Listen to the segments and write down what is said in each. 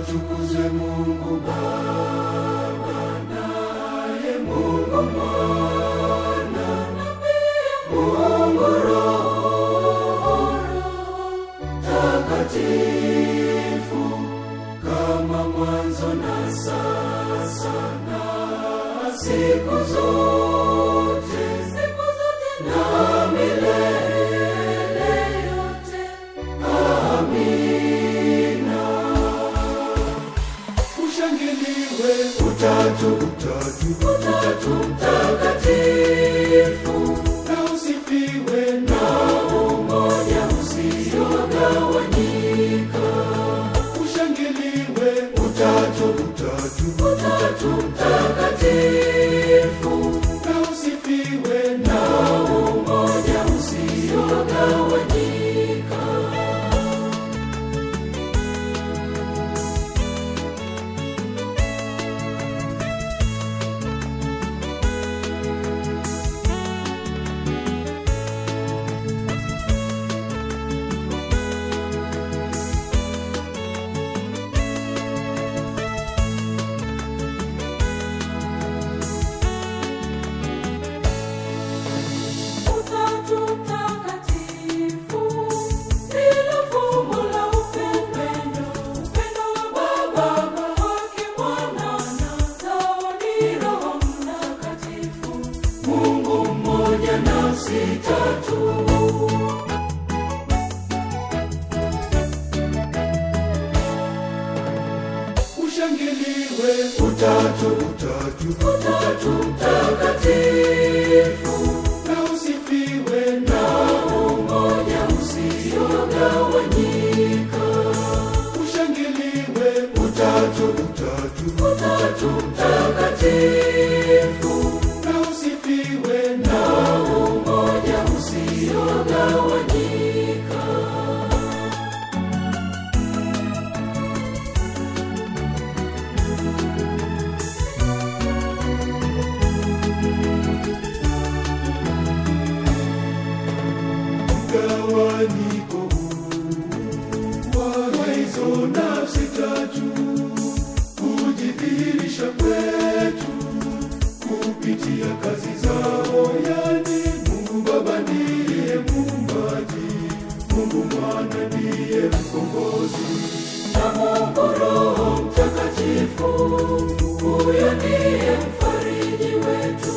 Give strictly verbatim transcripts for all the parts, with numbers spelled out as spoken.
atukuzwe Mungu Baba, naye Mungu Mwana, na pia Mungu Roho Mtakatifu, kama mwanzo na sasa na siku zote, siku zote na milele yote. Amina. Ushangiliwe Utatu, Utatu, Utatu Mtakatifu, na usifiwe na umoja usiogawanyika. Ushangiliwe Utatu, Utatu, Utatu Mtakatifu, na usifiwe na umoja usiogawanyika. Ushangiliwe Utatu, Utatu, Utatu Mtakatifu, na usifiwe na umoja usiogawanyika. Ushangiliwe Utatu, Utatu, Utatu Mtakatifu, na usifiwe na umoja usiogawanyika. Mgawanyiko wa hizo nafsi tatu kujidhihirisha kwetu kupitia kazi zao, yani Mungu Baba ndiye Muumbaji, Mungu Mwana ndiye Mkombozi, na Mungu Roho Mtakatifu, huyo ndiye mfariji wetu.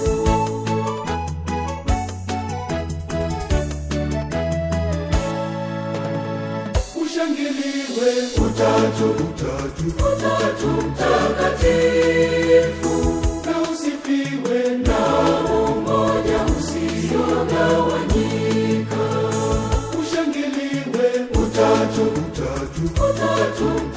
Ushangiliwe Utatu, Utatu, Utatu Mtakatifu, na usifiwe na umoja usiogawanyika. Ushangiliwe Utatu, Utatu, Utatu